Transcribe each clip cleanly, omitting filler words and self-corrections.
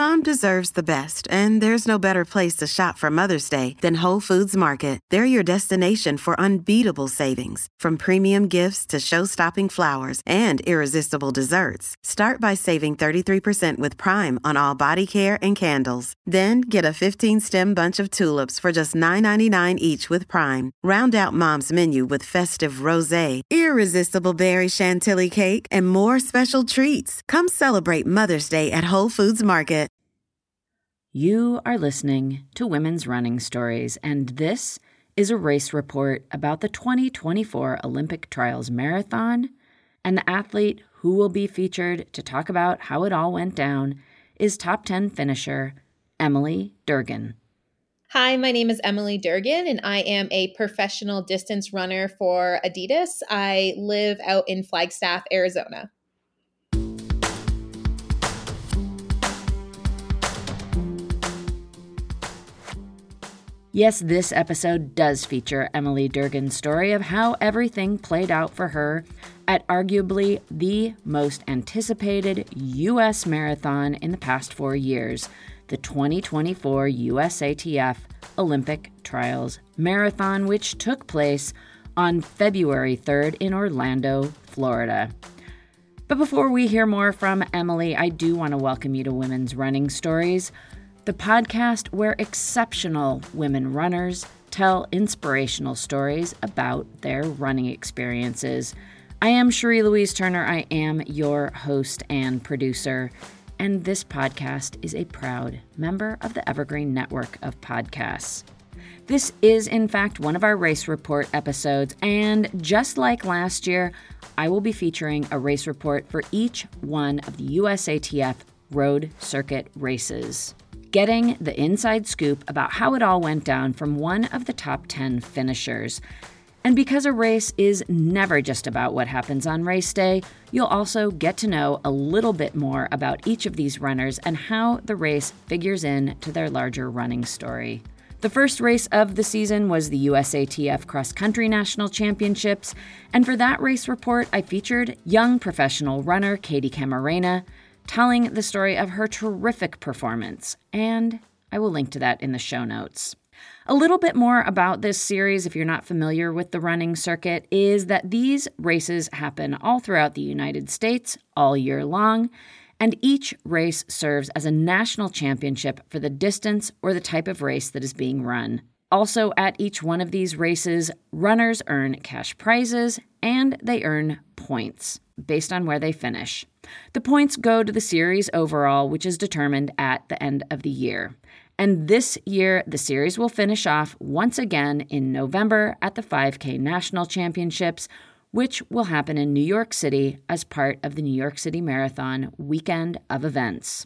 Mom deserves the best, and there's no better place to shop for Mother's Day than Whole Foods Market. They're your destination for unbeatable savings, from premium gifts to show-stopping flowers and irresistible desserts. Start by saving 33% with Prime on all body care and candles. Then get a 15-stem bunch of tulips for just $9.99 each with Prime. Round out Mom's menu with festive rosé, irresistible berry chantilly cake, and more special treats. Come celebrate Mother's Day at Whole Foods Market. You are listening to Women's Running Stories, and this is a race report about the 2024 Olympic Trials Marathon, and the athlete who will be featured to talk about how it all went down is top 10 finisher Emily Durgan. Hi, my name is Emily Durgan, and I am a professional distance runner for Adidas. I live out in Flagstaff, Arizona. Yes, this episode does feature Emily Durgan's story of how everything played out for her at arguably the most anticipated U.S. marathon in the past 4 years, the 2024 USATF Olympic Trials Marathon, which took place on February 3rd in Orlando, Florida. But before we hear more from Emily, I do want to welcome you to Women's Running Stories, the podcast where exceptional women runners tell inspirational stories about their running experiences. I am Cherie Louise Turner. I am your host and producer, and this podcast is a proud member of the Evergreen Network of podcasts. This is, in fact, one of our race report episodes, and just like last year, I will be featuring a race report for each one of the USATF road circuit races, getting the inside scoop about how it all went down from one of the top 10 finishers. And because a race is never just about what happens on race day, you'll also get to know a little bit more about each of these runners and how the race figures in to their larger running story. The first race of the season was the USATF Cross Country National Championships, and for that race report, I featured young professional runner Katie Camarena, telling the story of her terrific performance, and I will link to that in the show notes. A little bit more about this series, if you're not familiar with the running circuit, is that these races happen all throughout the United States all year long, and each race serves as a national championship for the distance or the type of race that is being run. Also, at each one of these races, runners earn cash prizes and they earn points based on where they finish. The points go to the series overall, which is determined at the end of the year. And this year, the series will finish off once again in November at the 5K National Championships, which will happen in New York City as part of the New York City Marathon weekend of events.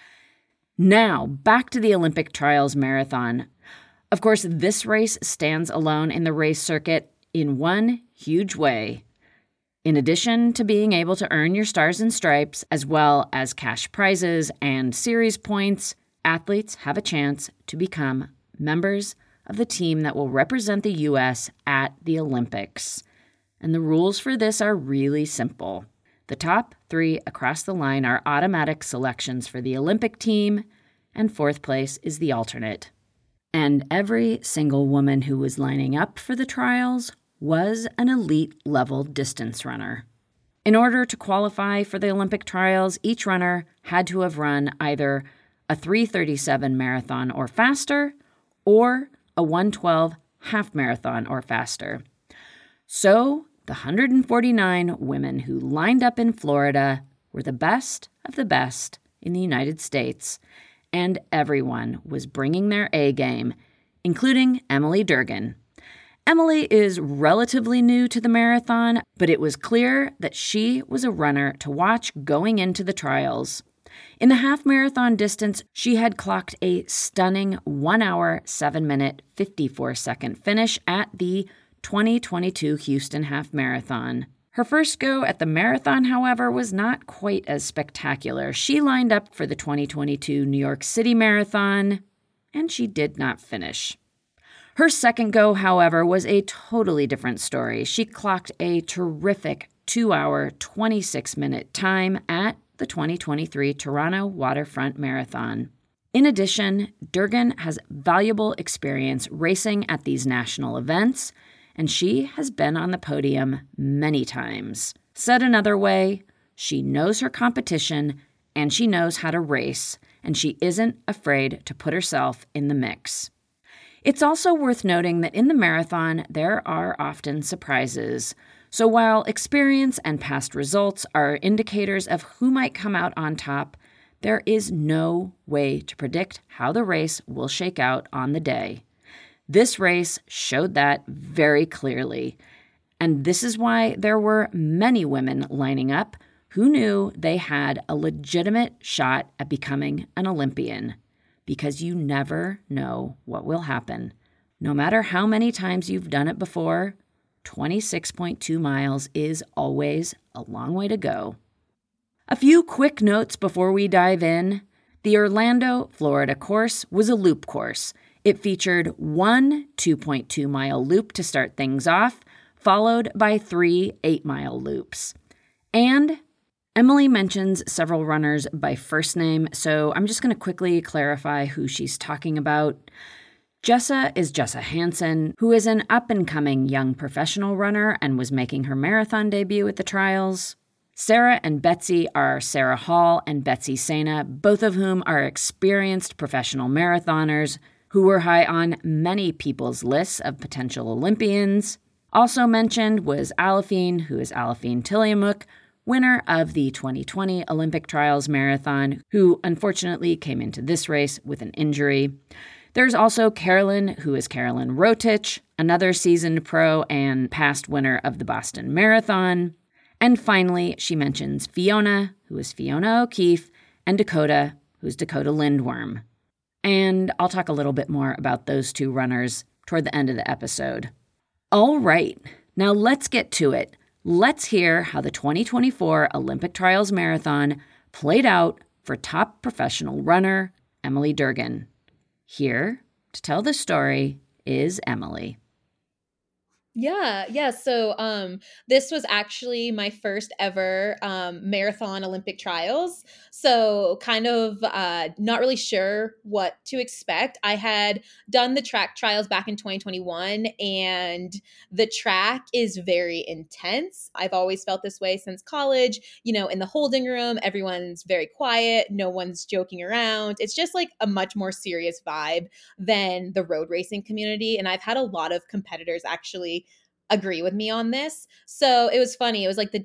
Now, back to the Olympic Trials Marathon. Of course, this race stands alone in the race circuit in one huge way. In addition to being able to earn your stars and stripes, as well as cash prizes and series points, athletes have a chance to become members of the team that will represent the U.S. at the Olympics. And the rules for this are really simple. The top 3 across the line are automatic selections for the Olympic team, and 4th place is the alternate. And every single woman who was lining up for the trials was an elite-level distance runner. In order to qualify for the Olympic trials, each runner had to have run either a 3:37 marathon or faster, or a 1:12 half marathon or faster. So, the 149 women who lined up in Florida were the best of the best in the United States, and everyone was bringing their A game, including Emily Durgan. Emily is relatively new to the marathon, but it was clear that she was a runner to watch going into the trials. In the half marathon distance, she had clocked a stunning 1 hour, 7 minute, 54 second finish at the 2022 Houston Half Marathon. Her first go at the marathon, however, was not quite as spectacular. She lined up for the 2022 New York City Marathon, and she did not finish. Her second go, however, was a totally different story. She clocked a terrific 2 hour, 26 minute time at the 2023 Toronto Waterfront Marathon. In addition, Durgan has valuable experience racing at these national events, and she has been on the podium many times. Said another way, she knows her competition and she knows how to race, and she isn't afraid to put herself in the mix. It's also worth noting that in the marathon, there are often surprises. So while experience and past results are indicators of who might come out on top, there is no way to predict how the race will shake out on the day. This race showed that very clearly, and this is why there were many women lining up who knew they had a legitimate shot at becoming an Olympian, because you never know what will happen. No matter how many times you've done it before, 26.2 miles is always a long way to go. A few quick notes before we dive in. The Orlando, Florida course was a loop course. It featured one 2.2-mile loop to start things off, followed by 3 8-mile loops. And Emily mentions several runners by first name, so I'm just going to quickly clarify who she's talking about. Jessa is Jessa Hansen, who is an up-and-coming young professional runner and was making her marathon debut at the trials. Sarah and Betsy are Sarah Hall and Betsy Sena, both of whom are experienced professional marathoners who were high on many people's lists of potential Olympians. Also mentioned was Aliphine, who is Aliphine Tuliamuk, winner of the 2020 Olympic Trials Marathon, who unfortunately came into this race with an injury. There's also Carolyn, who is Carolyn Rotich, another seasoned pro and past winner of the Boston Marathon. And finally, she mentions Fiona, who is Fiona O'Keefe, and Dakota, who's Dakota Lindworm. And I'll talk a little bit more about those two runners toward the end of the episode. All right, now let's get to it. Let's hear how the 2024 Olympic Trials Marathon played out for top professional runner Emily Durgan. Here to tell the story is Emily. Yeah. So this was actually my first ever marathon Olympic trials. So kind of not really sure what to expect. I had done the track trials back in 2021, and the track is very intense. I've always felt this way since college. You know, in the holding room, everyone's very quiet. No one's joking around. It's just like a much more serious vibe than the road racing community. And I've had a lot of competitors actually agree with me on this. So it was funny. It was like the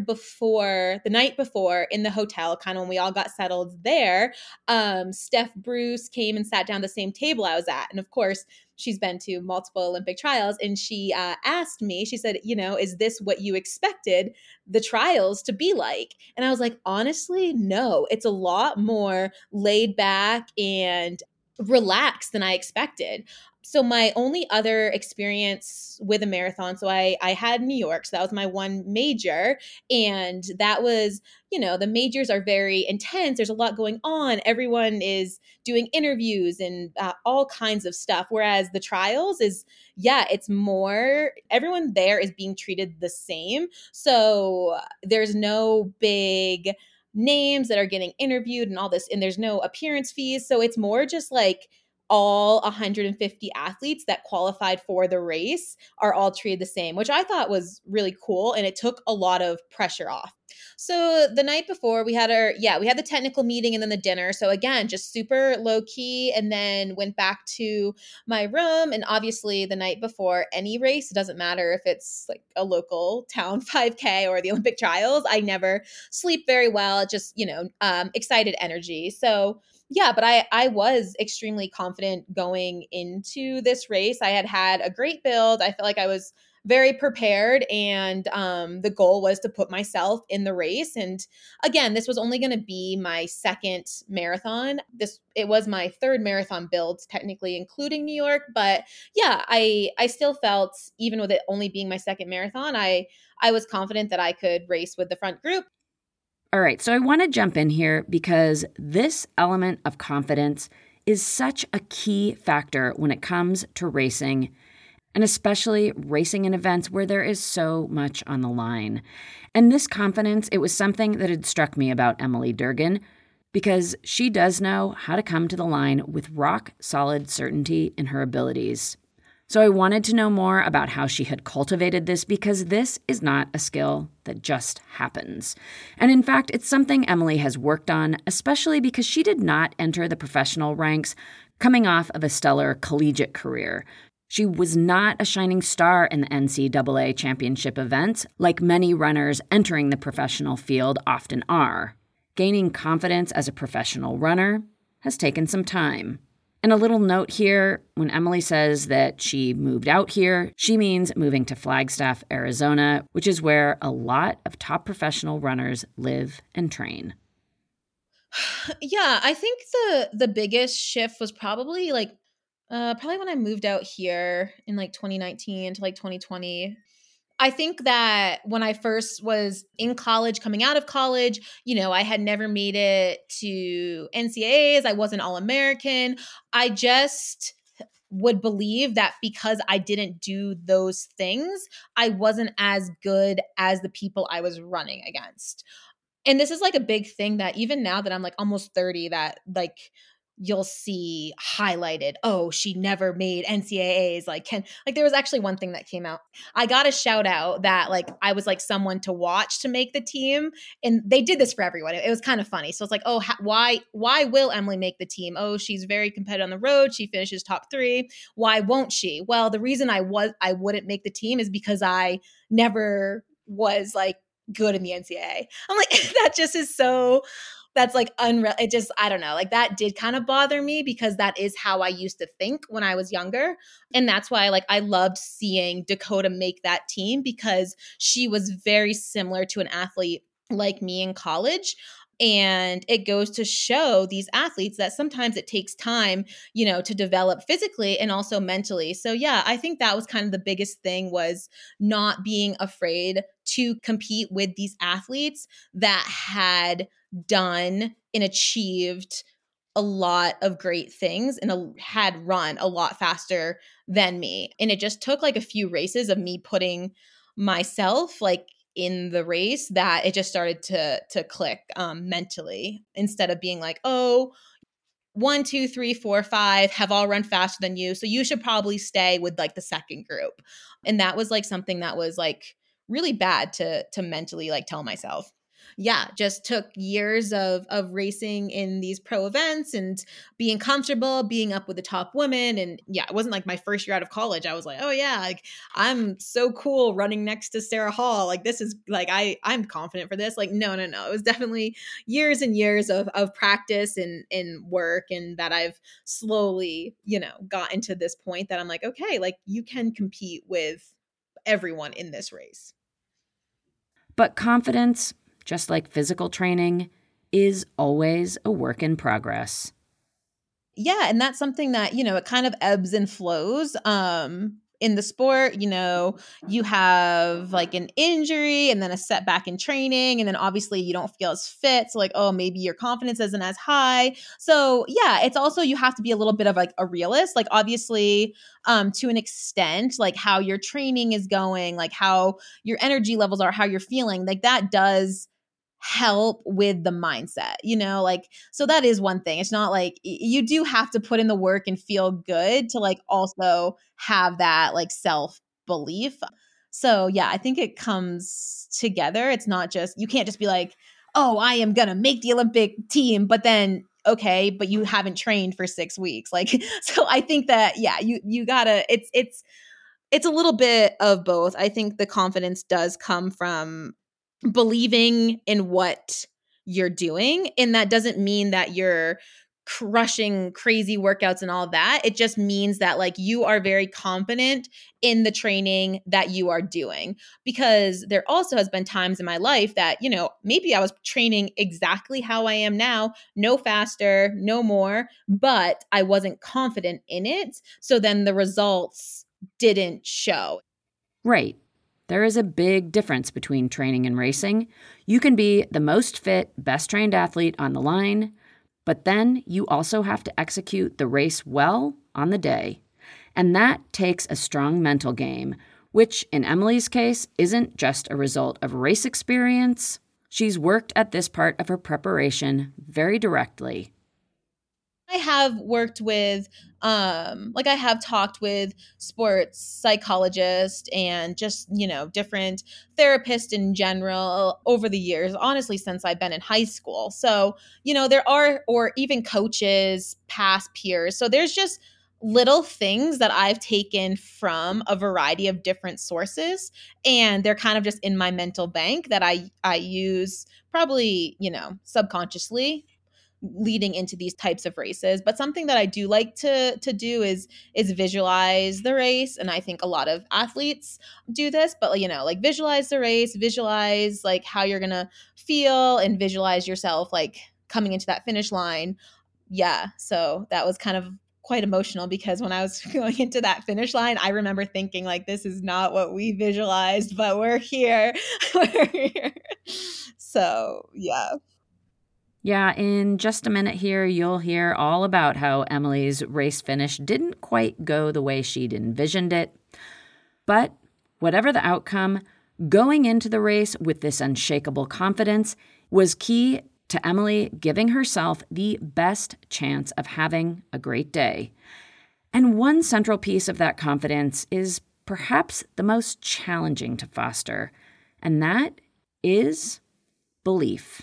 night before in the hotel, kind of when we all got settled there, Steph Bruce came and sat down at the same table I was at. And of course, she's been to multiple Olympic trials. And she asked me, she said, is this what you expected the trials to be like? And I was like, honestly, no, it's a lot more laid back and relaxed than I expected. So my only other experience with a marathon, so I had New York, so that was my one major, and that was, the majors are very intense. There's a lot going on. Everyone is doing interviews and all kinds of stuff, whereas the trials is, it's more, everyone there is being treated the same. So there's no big names that are getting interviewed and all this, and there's no appearance fees. So it's more just like all 150 athletes that qualified for the race are all treated the same, which I thought was really cool. And it took a lot of pressure off. So the night before we had the technical meeting and then the dinner. So again, just super low key, and then went back to my room. And obviously the night before any race, it doesn't matter if it's like a local town 5K or the Olympic trials, I never sleep very well. Just, excited energy. So yeah, but I was extremely confident going into this race. I had a great build. I felt like I was very prepared, and the goal was to put myself in the race. And again, this was only going to be my second marathon. It was my third marathon build, technically including New York. But yeah, I still felt, even with it only being my second marathon, I was confident that I could race with the front group. All right, so I want to jump in here because this element of confidence is such a key factor when it comes to racing. and especially racing in events where there is so much on the line. And this confidence, it was something that had struck me about Emily Durgan, because she does know how to come to the line with rock-solid certainty in her abilities. So I wanted to know more about how she had cultivated this, because this is not a skill that just happens. And in fact, it's something Emily has worked on, especially because she did not enter the professional ranks coming off of a stellar collegiate career. She was not a shining star in the NCAA championship events like many runners entering the professional field often are. Gaining confidence as a professional runner has taken some time. And a little note here, when Emily says that she moved out here, she means moving to Flagstaff, Arizona, which is where a lot of top professional runners live and train. Yeah, I think the biggest shift was probably probably when I moved out here in like 2019 to like 2020. I think that when I first was in college, coming out of college, I had never made it to NCAAs. I wasn't All-American. I just would believe that because I didn't do those things, I wasn't as good as the people I was running against. And this is like a big thing that even now that I'm like almost 30, that like you'll see highlighted, oh, she never made NCAAs. Like there was actually one thing that came out. I got a shout out that like I was like someone to watch to make the team. And they did this for everyone. It was kind of funny. So it's like, oh, why will Emily make the team? Oh, she's very competitive on the road. She finishes top 3. Why won't she? Well, the reason I wouldn't make the team is because I never was like good in the NCAA. I'm like, that just is so, that's like unreal. It just, I don't know, like that did kind of bother me because that is how I used to think when I was younger. And that's why like I loved seeing Dakota make that team, because she was very similar to an athlete like me in college. And it goes to show these athletes that sometimes it takes time, to develop physically and also mentally. So yeah, I think that was kind of the biggest thing, was not being afraid to compete with these athletes that had done and achieved a lot of great things and had run a lot faster than me. And it just took like a few races of me putting myself like in the race that it just started to click mentally, instead of being like, oh, 1, 2, 3, 4, 5 have all run faster than you, so you should probably stay with like the second group. And that was like something that was like really bad to mentally like tell myself. Yeah, just took years of racing in these pro events and being comfortable, being up with the top women. And yeah, it wasn't like my first year out of college I was like, oh yeah, like I'm so cool running next to Sarah Hall. Like this is like, I'm confident for this. Like, no. It was definitely years and years of practice and work, and that I've slowly, gotten to this point that I'm like, okay, like you can compete with everyone in this race. But confidence, just like physical training, is always a work in progress. Yeah, and that's something that, it kind of ebbs and flows. In the sport, you have like an injury and then a setback in training, and then obviously you don't feel as fit. So like, oh, maybe your confidence isn't as high. So yeah, it's also, you have to be a little bit of like a realist. Like obviously, to an extent, like how your training is going, like how your energy levels are, how you're feeling, like that does help with the mindset, like, so that is one thing. It's not like you do have to put in the work and feel good to like also have that like self belief. So yeah, I think it comes together. It's not just, you can't just be like, oh, I am gonna make the Olympic team, but then okay, but you haven't trained for 6 weeks. Like, so I think that yeah, you gotta, it's a little bit of both. I think the confidence does come from believing in what you're doing. And that doesn't mean that you're crushing crazy workouts and all that. It just means that like you are very confident in the training that you are doing. Because there also has been times in my life that, maybe I was training exactly how I am now, no faster, no more, but I wasn't confident in it. So then the results didn't show. Right. There is a big difference between training and racing. You can be the most fit, best trained athlete on the line, but then you also have to execute the race well on the day. And that takes a strong mental game, which in Emily's case isn't just a result of race experience. She's worked at this part of her preparation very directly. I have worked with, I have talked with sports psychologists and just, different therapists in general over the years, honestly, since I've been in high school. So, there are, or even coaches, past peers. So there's just little things that I've taken from a variety of different sources, and they're kind of just in my mental bank that I use probably, subconsciously leading into these types of races. But something that I do like to do is visualize the race, and I think a lot of athletes do this. But like visualize the race, visualize like how you're gonna feel, and visualize yourself like coming into that finish line. Yeah, so that was kind of quite emotional, because when I was going into that finish line, I remember thinking like, this is not what we visualized, but we're here. We're here. So yeah. Yeah, in just a minute here, you'll hear all about how Emily's race finish didn't quite go the way she'd envisioned it. But whatever the outcome, going into the race with this unshakable confidence was key to Emily giving herself the best chance of having a great day. And one central piece of that confidence is perhaps the most challenging to foster, and that is belief.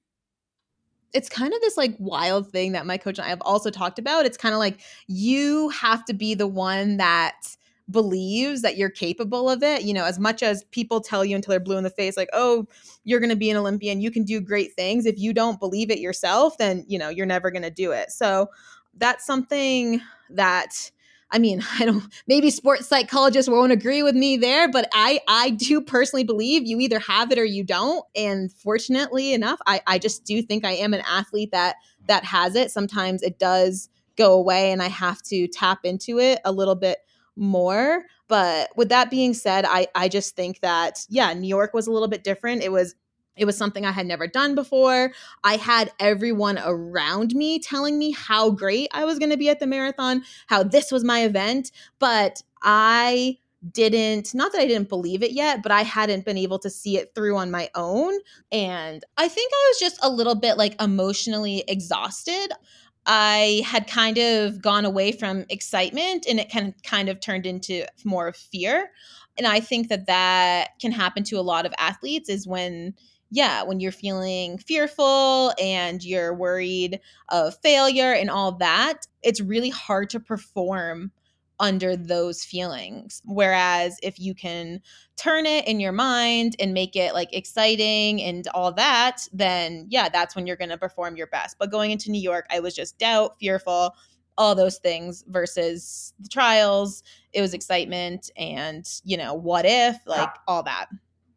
It's kind of this like wild thing that my coach and I have also talked about. It's kind of like you have to be the one that believes that you're capable of it. As much as people tell you until they're blue in the face, like, oh, you're going to be an Olympian, you can do great things. If you don't believe it yourself, then, you're never going to do it. So that's something that, I mean, I don't, maybe sports psychologists won't agree with me there, but I do personally believe you either have it or you don't. And fortunately enough, I just do think I am an athlete that has it. Sometimes it does go away and I have to tap into it a little bit more. But with that being said, I just think that, yeah, New York was a little bit different. It was something I had never done before. I had everyone around me telling me how great I was going to be at the marathon, how this was my event, but I didn't, not that I didn't believe it yet, but I hadn't been able to see it through on my own. And I think I was just a little bit like emotionally exhausted. I had kind of gone away from excitement, and it kind of turned into more of fear. And I think that can happen to a lot of athletes, is when you're feeling fearful and you're worried of failure and all that, it's really hard to perform under those feelings. Whereas if you can turn it in your mind and make it like exciting and all that, then that's when you're going to perform your best. But going into New York, I was just doubt, fearful, all those things, versus the trials, it was excitement and, what if, like all that.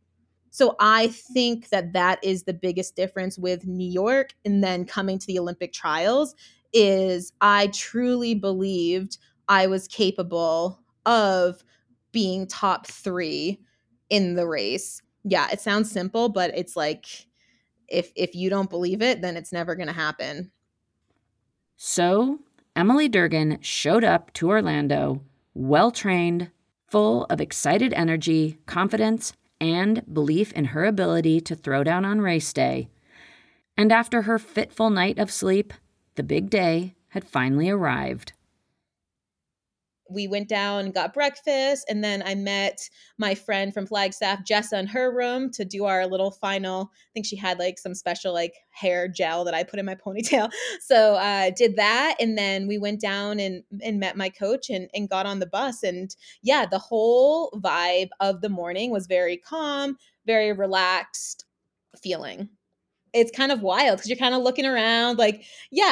So I think that is the biggest difference with New York and then coming to the Olympic trials, is I truly believed I was capable of being top 3 in the race. Yeah, it sounds simple, but it's like if you don't believe it, then it's never going to happen. So Emily Durgan showed up to Orlando, well-trained, full of excited energy, confidence, and belief in her ability to throw down on race day. And after her fitful night of sleep, the big day had finally arrived. We went down and got breakfast, and then I met my friend from Flagstaff, Jessa, in her room to do our little final. I think she had like some special like hair gel that I put in my ponytail. So did that, and then we went down and met my coach and got on the bus. And the whole vibe of the morning was very calm, very relaxed feeling. It's kind of wild because you're kind of looking around like,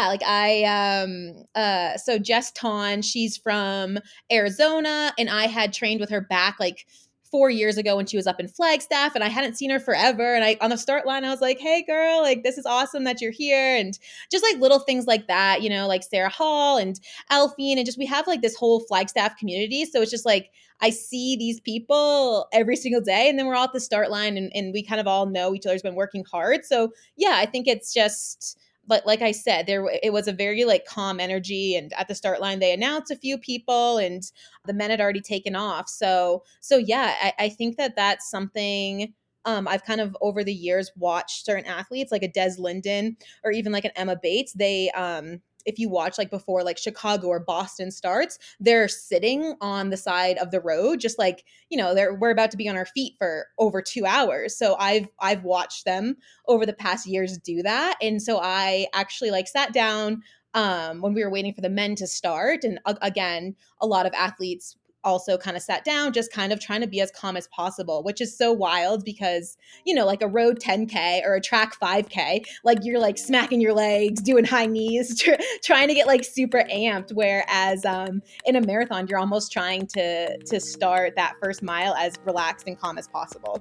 so Jess Tawn, she's from Arizona, and I had trained with her back like 4 years ago when she was up in Flagstaff, and I hadn't seen her forever. And on the start line, I was like, hey girl, like this is awesome that you're here. And just like little things like that, like Sarah Hall and Alphine, and just we have like this whole Flagstaff community. So it's just like I see these people every single day, and then we're all at the start line, and we kind of all know each other's been working hard. So I think it's just like I said, it was a very like calm energy, and at the start line they announced a few people, and the men had already taken off. So yeah, I think that that's something. I've kind of over the years watched certain athletes like a Des Linden or even like an Emma Bates. They if you watch like before like Chicago or Boston starts, they're sitting on the side of the road, just like, we're about to be on our feet for over 2 hours. So I've watched them over the past years do that. And so I actually like sat down when we were waiting for the men to start. And again, a lot of athletes also kind of sat down, just kind of trying to be as calm as possible, which is so wild because, like a road 10K or a track 5K, like you're like smacking your legs, doing high knees, trying to get like super amped. Whereas in a marathon, you're almost trying to start that first mile as relaxed and calm as possible.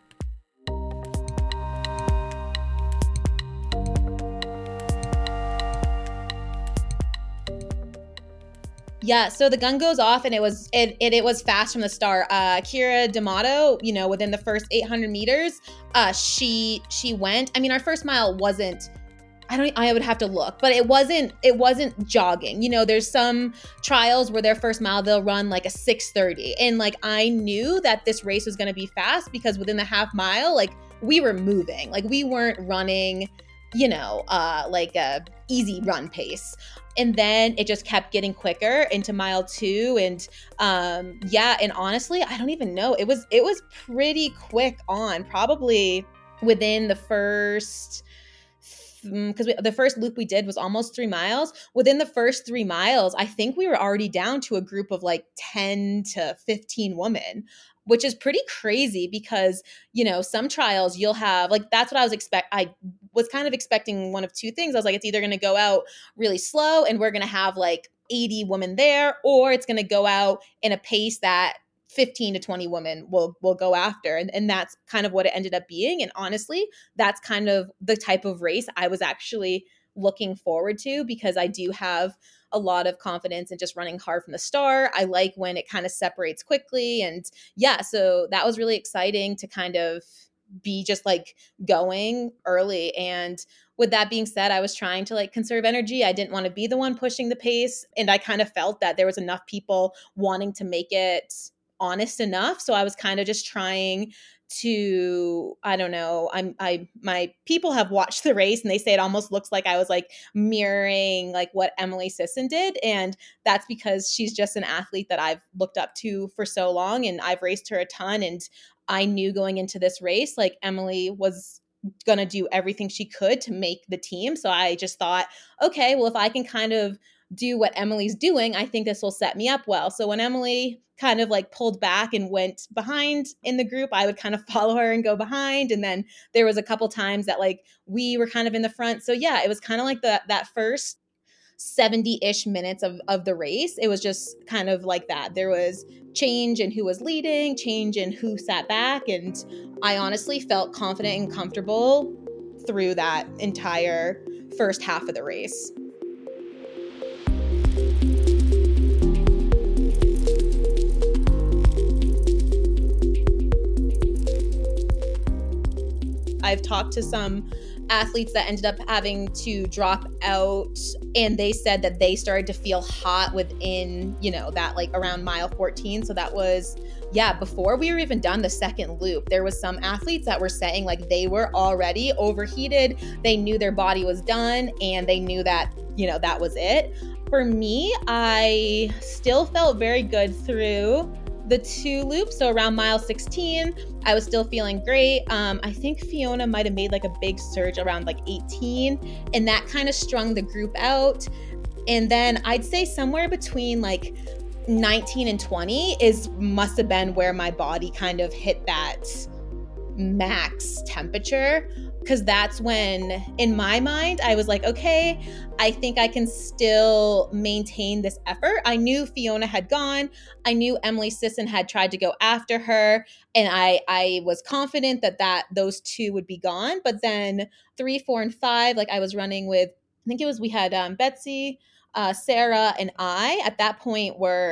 Yeah, so the gun goes off and it was fast from the start. Keira D'Amato, within the first 800 meters, she went. I mean, our first mile wasn't. I would have to look, but it wasn't jogging. There's some trials where their first mile they'll run like a 6:30, and like I knew that this race was going to be fast because within the half mile, like we were moving, like we weren't running, like a easy run pace. And then it just kept getting quicker into mile 2. And and honestly, I don't even know. It was pretty quick on, probably within the first, because the first loop we did was almost 3 miles. Within the first 3 miles, I think we were already down to a group of like 10 to 15 women, which is pretty crazy because, some trials you'll have like, that's what I was kind of expecting one of two things. I was like, it's either going to go out really slow and we're going to have like 80 women there, or it's going to go out in a pace that 15 to 20 women will go after. And that's kind of what it ended up being. And honestly, that's kind of the type of race I was actually looking forward to, because I do have a lot of confidence in just running hard from the start. I like when it kind of separates quickly. And yeah, so that was really exciting to kind of be just like going early. And with that being said, I was trying to like conserve energy. I didn't want to be the one pushing the pace. And I kind of felt that there was enough people wanting to make it honest enough. So I was kind of just trying to, I don't know, my people have watched the race and they say it almost looks like I was like mirroring like what Emily Sisson did. And that's because she's just an athlete that I've looked up to for so long, and I've raced her a ton. And I knew going into this race, like Emily was going to do everything she could to make the team. So I just thought, okay, well, if I can kind of do what Emily's doing, I think this will set me up well. So when Emily kind of like pulled back and went behind in the group, I would kind of follow her and go behind. And then there was a couple times that like we were kind of in the front. So yeah, it was kind of like that first 70-ish minutes of the race. It was just kind of like that. There was change in who was leading, change in who sat back. And I honestly felt confident and comfortable through that entire first half of the race. I've talked to some athletes that ended up having to drop out, and they said that they started to feel hot within, that like around mile 14. So that was, before we were even done the second loop. There was some athletes that were saying like they were already overheated. They knew their body was done and they knew that, that was it. For me, I still felt very good through the 2 loops. So around mile 16, I was still feeling great. I think Fiona might have made like a big surge around like 18, and that kind of strung the group out. And then I'd say somewhere between like 19 and 20 must have been where my body kind of hit that max temperature, because that's when in my mind I was like, okay, I think I can still maintain this effort. I knew Fiona had gone. I knew Emily Sisson had tried to go after her, and I was confident that those 2 would be gone. But then 3, 4, and 5, like I was running with, I think it was, we had Betsy, Sarah, and I at that point were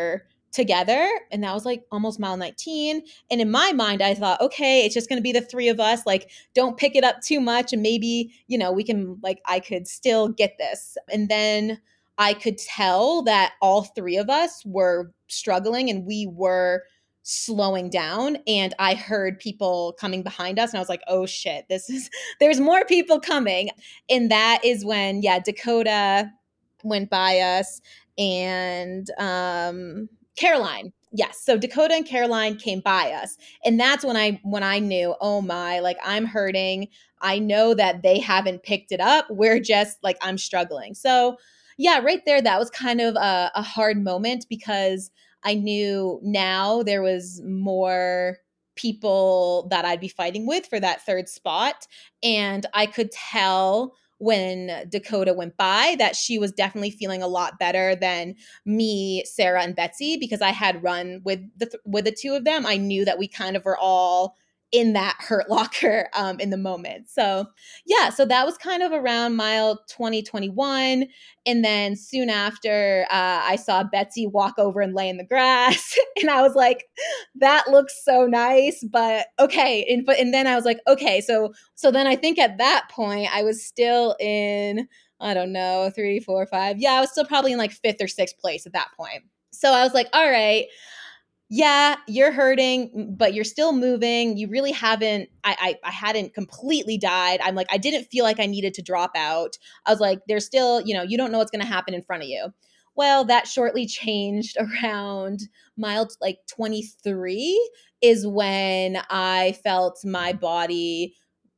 together. And that was like almost mile 19. And in my mind, I thought, okay, it's just going to be the three of us. Like, don't pick it up too much. And maybe, we can, like, I could still get this. And then I could tell that all three of us were struggling and we were slowing down. And I heard people coming behind us. And I was like, oh shit, there's more people coming. And that is when, Dakota went by us and Caroline. Yes. So Dakota and Caroline came by us. And that's when I knew, oh my, like, I'm hurting. I know that they haven't picked it up. We're just like, I'm struggling. So yeah, right there, that was kind of a hard moment because I knew now there was more people that I'd be fighting with for that third spot. And I could tell when Dakota went by that she was definitely feeling a lot better than me, Sarah, and Betsy, because I had run with the two of them. I knew that we kind of were all in that hurt locker in the moment. So yeah, so that was kind of around mile 2021. And then soon after, I saw Betsy walk over and lay in the grass. And I was like, that looks so nice, but okay. And then I was like, okay, so then I think at that point I was still in, I don't know, 3, 4, 5. Yeah, I was still probably in like 5th or 6th place at that point. So I was like, all right, yeah, you're hurting, but you're still moving. You really haven't, I hadn't completely died. I'm like, I didn't feel like I needed to drop out. I was like, there's still, you don't know what's going to happen in front of you. Well, that shortly changed around mile like 23 is when I felt my body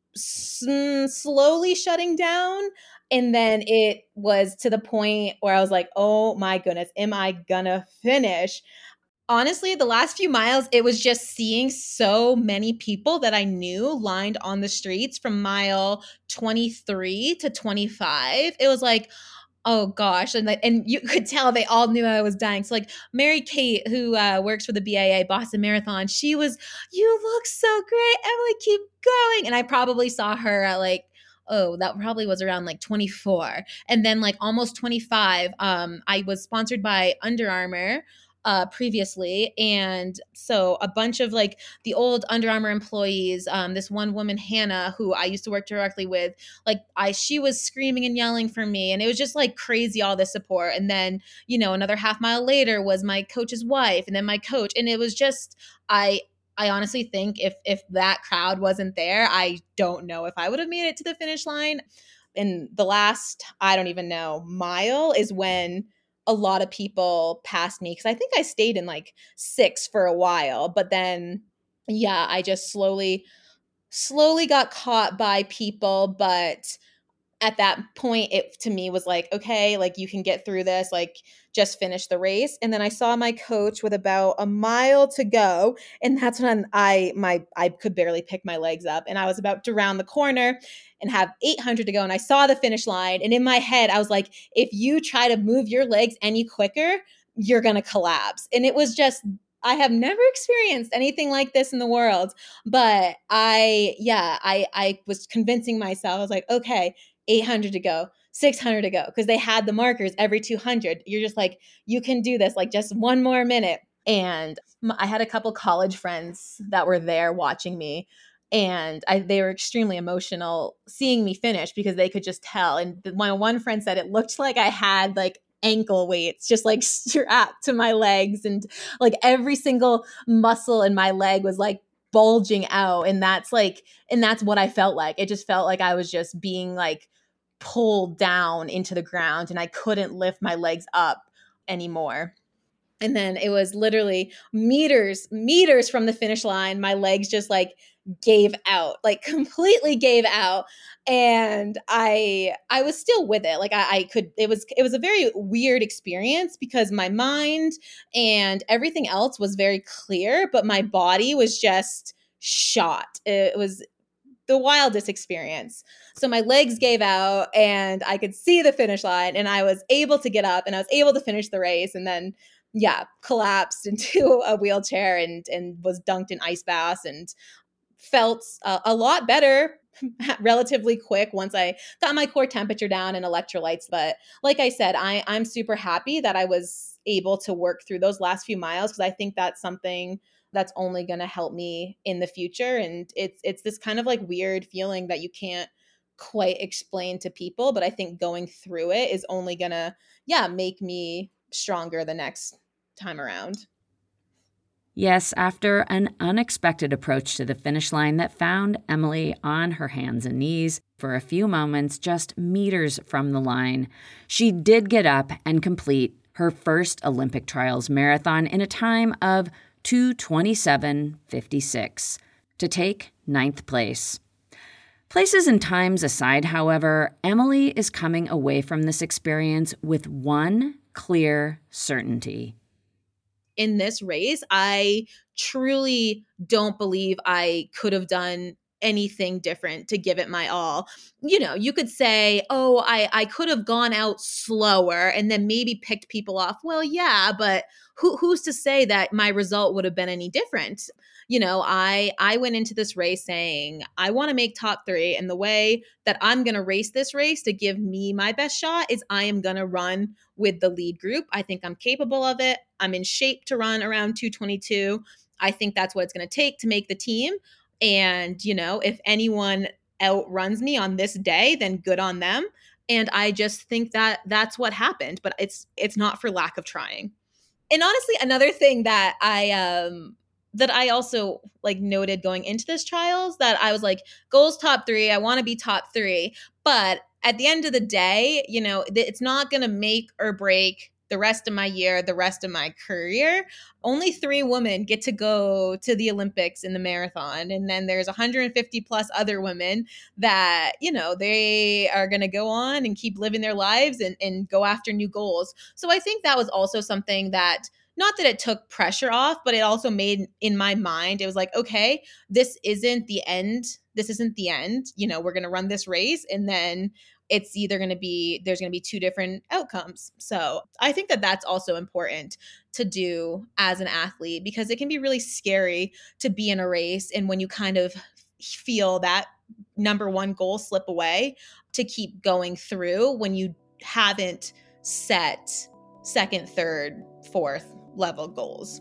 slowly shutting down. And then it was to the point where I was like, oh my goodness, am I gonna finish? Honestly, the last few miles, it was just seeing so many people that I knew lined on the streets from mile 23 to 25. It was like, oh gosh. And you could tell they all knew I was dying. So like Mary Kate, who works for the BAA Boston Marathon, she was, you look so great, Emily, keep going. And I probably saw her at like, oh, that probably was around like 24. And then like almost 25, I was sponsored by Under Armour previously. And so a bunch of like the old Under Armour employees, this one woman, Hannah, who I used to work directly with, like she was screaming and yelling for me. And it was just like crazy, all the support. And then, another half mile later was my coach's wife and then my coach. And it was just, I honestly think if that crowd wasn't there, I don't know if I would have made it to the finish line. And the last, I don't even know, mile is when a lot of people passed me because I think I stayed in like 6 for a while, but then yeah, I just slowly got caught by people. But at that point, it to me was like, okay, like you can get through this, like just finish the race. And then I saw my coach with about a mile to go, and that's when I could barely pick my legs up, and I was about to round the corner and have 800 to go, and I saw the finish line, and in my head I was like, if you try to move your legs any quicker, you're gonna collapse. And it was just, I have never experienced anything like this in the world, but I was convincing myself. I was like, okay, 800 to go, 600 to go, because they had the markers every 200. You're just like, you can do this, like just one more minute. And I had a couple college friends that were there watching me, and they were extremely emotional seeing me finish because they could just tell. And my one friend said it looked like I had like ankle weights just like strapped to my legs, and like every single muscle in my leg was like bulging out. And that's what I felt like. It just felt like I was just being like pulled down into the ground and I couldn't lift my legs up anymore. And then it was literally meters from the finish line. My legs just like gave out, like completely gave out. And I was still with it. Like I could, it was a very weird experience because my mind and everything else was very clear, but my body was just shot. It was the wildest experience. So my legs gave out and I could see the finish line, and I was able to get up and I was able to finish the race. And then collapsed into a wheelchair and was dunked in ice baths and felt a lot better relatively quick once I got my core temperature down and electrolytes. But like I said, I'm super happy that I was able to work through those last few miles, because I think that's something that's only going to help me in the future. And it's this kind of like weird feeling that you can't quite explain to people, but I think going through it is only going to, yeah, make me stronger the next time around. Yes, after an unexpected approach to the finish line that found Emily on her hands and knees for a few moments just meters from the line, she did get up and complete her first Olympic trials marathon in a time of 2:27:56 to take ninth place. Places and times aside, however, Emily is coming away from this experience with one clear certainty. In this race, I truly don't believe I could have done anything different to give it my all. You know, you could say, oh, I could have gone out slower and then maybe picked people off. Well, yeah, but who's to say that my result would have been any different? You know, I went into this race saying I want to make top 3, and the way that I'm going to race this race to give me my best shot is I am going to run with the lead group. I think I'm capable of it. I'm in shape to run around 2:22. I think that's what it's going to take to make the team. And, you know, if anyone outruns me on this day, then good on them. And I just think that that's what happened, but it's not for lack of trying. And honestly, another thing that I also like noted going into this trials, that I was like, goals top 3, I want to be top 3. But at the end of the day, you know, it's not going to make or break the rest of my year, the rest of my career. Only 3 women get to go to the Olympics in the marathon. And then there's 150 plus other women that, you know, they are going to go on and keep living their lives and go after new goals. So I think that was also something that, not that it took pressure off, but it also made in my mind, it was like, okay, this isn't the end. This isn't the end. You know, we're going to run this race, and then it's either going to be, there's going to be 2 different outcomes. So I think that that's also important to do as an athlete, because it can be really scary to be in a race. And when you kind of feel that number 1 goal slip away, to keep going through when you haven't set second, third, fourth level goals.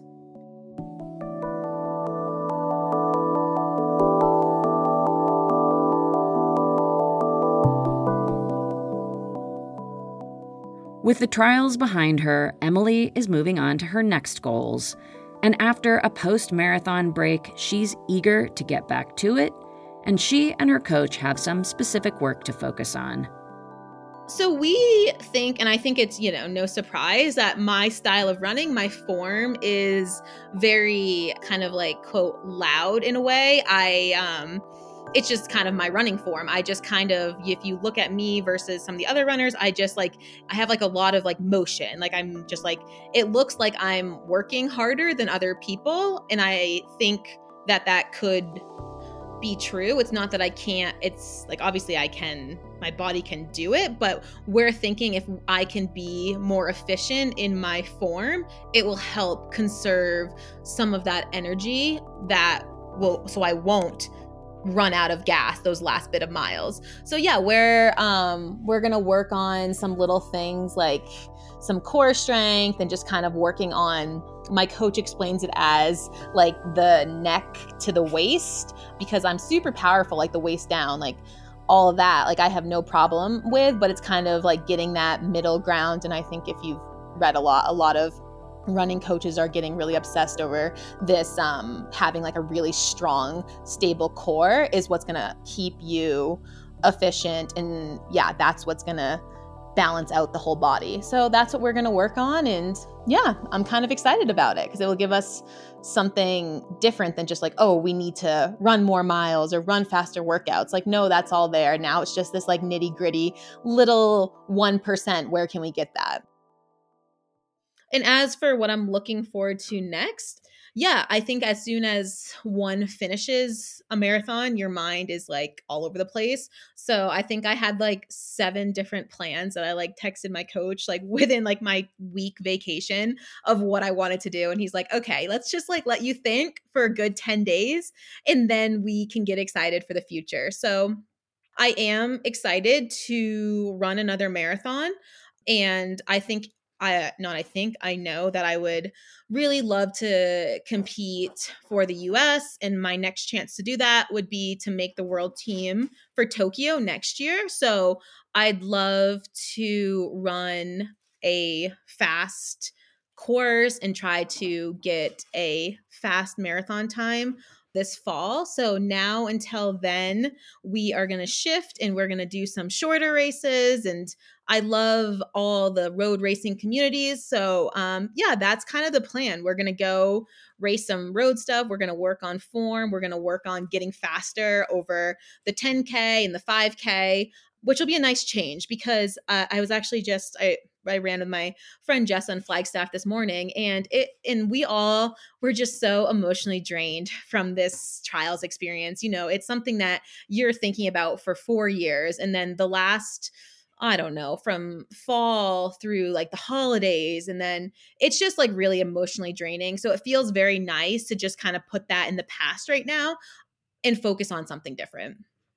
With the trials behind her, Emily is moving on to her next goals. And after a post-marathon break, she's eager to get back to it, and she and her coach have some specific work to focus on. So we think, and I think it's, you know, no surprise that my style of running, my form is very kind of like, quote, loud in a way. It's just kind of my running form. I just kind of, if you look at me versus some of the other runners, I have like a lot of like motion. Like I'm just like, it looks like I'm working harder than other people. And I think that could be true. It's not that I can't, it's like, obviously I can, my body can do it, but we're thinking if I can be more efficient in my form, it will help conserve some of that energy so I won't run out of gas those last bit of miles. So yeah, we're going to work on some little things like some core strength and just kind of working on, my coach explains it as like the neck to the waist, because I'm super powerful, like the waist down, like all of that, like I have no problem with, but it's kind of like getting that middle ground. And I think if you've read a lot of running coaches are getting really obsessed over this, having like a really strong, stable core is what's going to keep you efficient. And yeah, that's what's going to balance out the whole body. So that's what we're going to work on. And yeah, I'm kind of excited about it because it will give us something different than just like, oh, we need to run more miles or run faster workouts. Like, no, that's all there. Now it's just this like nitty gritty little 1%. Where can we get that? And as for what I'm looking forward to next, yeah, I think as soon as one finishes a marathon, your mind is like all over the place. So I think I had like 7 different plans that I like texted my coach like within like my week vacation of what I wanted to do. And he's like, okay, let's just like let you think for a good 10 days and then we can get excited for the future. So I am excited to run another marathon. And I think I know that I would really love to compete for the US. And my next chance to do that would be to make the world team for Tokyo next year. So I'd love to run a fast course and try to get a fast marathon time this fall. So now until then, we are going to shift and we're going to do some shorter races. And I love all the road racing communities. So yeah, that's kind of the plan. We're going to go race some road stuff. We're going to work on form. We're going to work on getting faster over the 10K and the 5K, which will be a nice change because I was actually I ran with my friend Jess on Flagstaff this morning, and we all were just so emotionally drained from this trials experience. You know, it's something that you're thinking about for 4 years, and then the last, I don't know, from fall through like the holidays, and then it's just like really emotionally draining. So it feels very nice to just kind of put that in the past right now and focus on something different.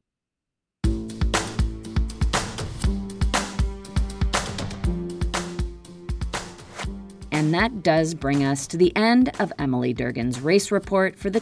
And that does bring us to the end of Emily Durgan's race report for the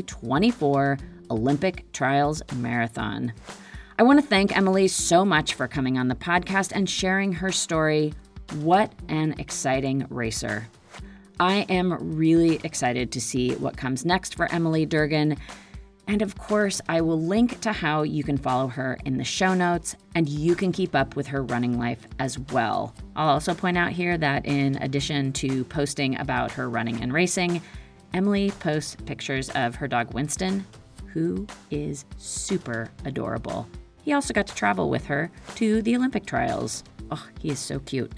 2024 Olympic Trials Marathon. I want to thank Emily so much for coming on the podcast and sharing her story. What an exciting racer. I am really excited to see what comes next for Emily Durgan. And of course, I will link to how you can follow her in the show notes, and you can keep up with her running life as well. I'll also point out here that in addition to posting about her running and racing, Emily posts pictures of her dog Winston, who is super adorable. He also got to travel with her to the Olympic trials. Oh, he is so cute.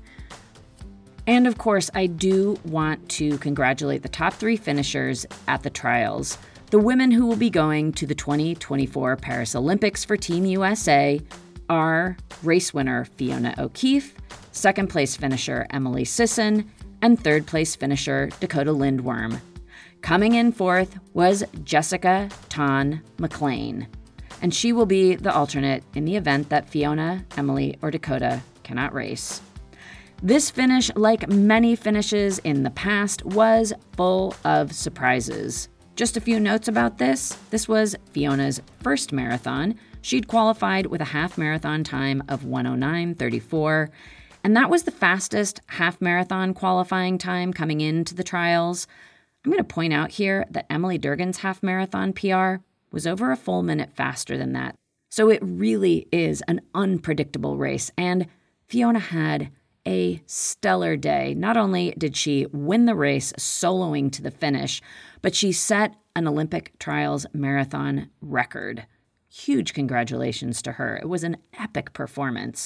And of course, I do want to congratulate the top 3 finishers at the trials. The women who will be going to the 2024 Paris Olympics for Team USA are race winner Fiona O'Keefe, second place finisher Emily Sisson, and third place finisher Dakota Lindworm. Coming in fourth was Jessica Ton McLean, and she will be the alternate in the event that Fiona, Emily, or Dakota cannot race. This finish, like many finishes in the past, was full of surprises. Just a few notes about this. This was Fiona's first marathon. She'd qualified with a half marathon time of 1:09:34, and that was the fastest half marathon qualifying time coming into the trials. I'm going to point out here that Emily Durgan's half marathon PR was over a full minute faster than that. So it really is an unpredictable race, and Fiona had a stellar day. Not only did she win the race soloing to the finish, but she set an Olympic trials marathon record. Huge congratulations to her. It was an epic performance.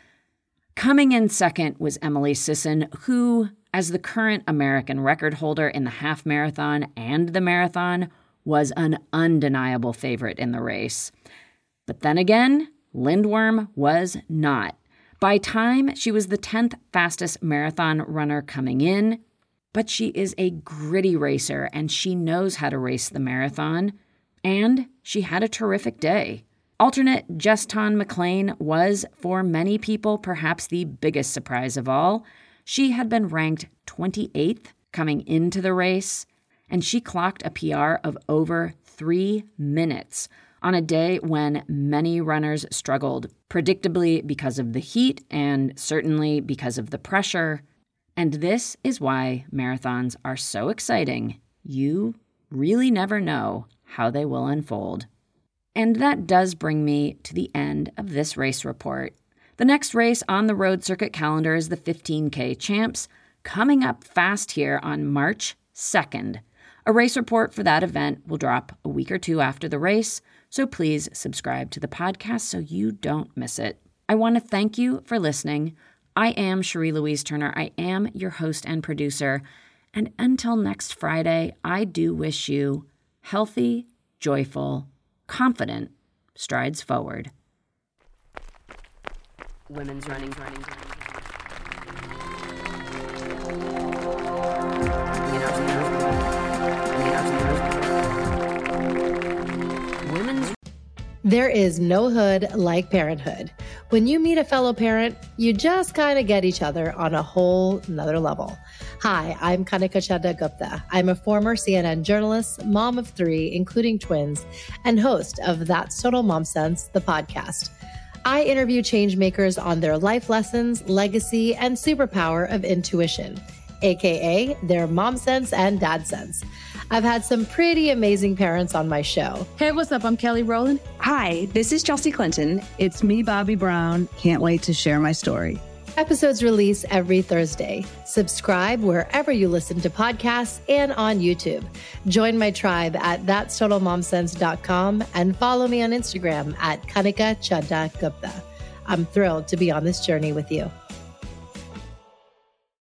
Coming in second was Emily Sisson, who, as the current American record holder in the half marathon and the marathon, was an undeniable favorite in the race. But then again, Lindworm was not. By time, she was the 10th fastest marathon runner coming in, but she is a gritty racer and she knows how to race the marathon, and she had a terrific day. Alternate Jess Ton McLean was, for many people, perhaps the biggest surprise of all. She had been ranked 28th coming into the race, and she clocked a PR of over 3 minutes on a day when many runners struggled, predictably because of the heat and certainly because of the pressure. And this is why marathons are so exciting. You really never know how they will unfold. And that does bring me to the end of this race report. The next race on the road circuit calendar is the 15K Champs, coming up fast here on March 2nd. A race report for that event will drop a week or 2 after the race, so please subscribe to the podcast so you don't miss it. I want to thank you for listening. I am Cherie Louise Turner. I am your host and producer. And until next Friday, I do wish you healthy, joyful, confident strides forward. Women's running. There is no hood like parenthood. When you meet a fellow parent, you just kind of get each other on a whole nother level. Hi, I'm Kanika Chadda Gupta. I'm a former CNN journalist, mom of 3, including twins, and host of That's Total Mom Sense, the podcast. I interview changemakers on their life lessons, legacy, and superpower of intuition, aka their mom sense and dad sense. I've had some pretty amazing parents on my show. Hey, what's up? I'm Kelly Rowland. Hi, this is Chelsea Clinton. It's me, Bobby Brown. Can't wait to share my story. Episodes release every Thursday. Subscribe wherever you listen to podcasts and on YouTube. Join my tribe at thatstotalmomsense.com and follow me on Instagram at Kanika Chadda Gupta. I'm thrilled to be on this journey with you.